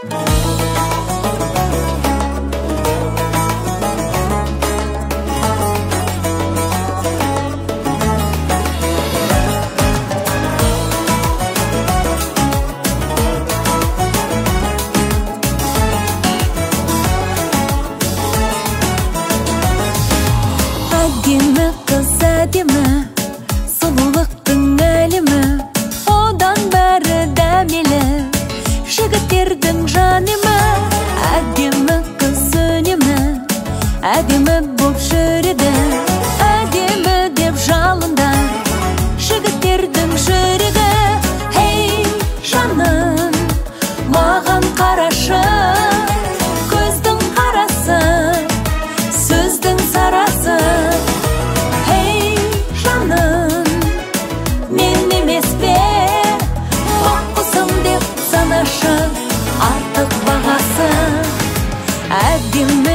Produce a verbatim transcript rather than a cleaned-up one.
Әдемі қыз әдемі, сұлулықтың әлемі, одан бәрі дәмелі, жігіттердің жанымы. Әдемі қыз үнемі, әдемі боп жүреді, әдемі деп жалында жігіттердің жүрегі. Хей, жаным, маған қарашы, көздің қарасы, сөздің сарасы. Хей, жаным, мен емес пе, бақ құсым деп санашы, артық бағасы. Әдемі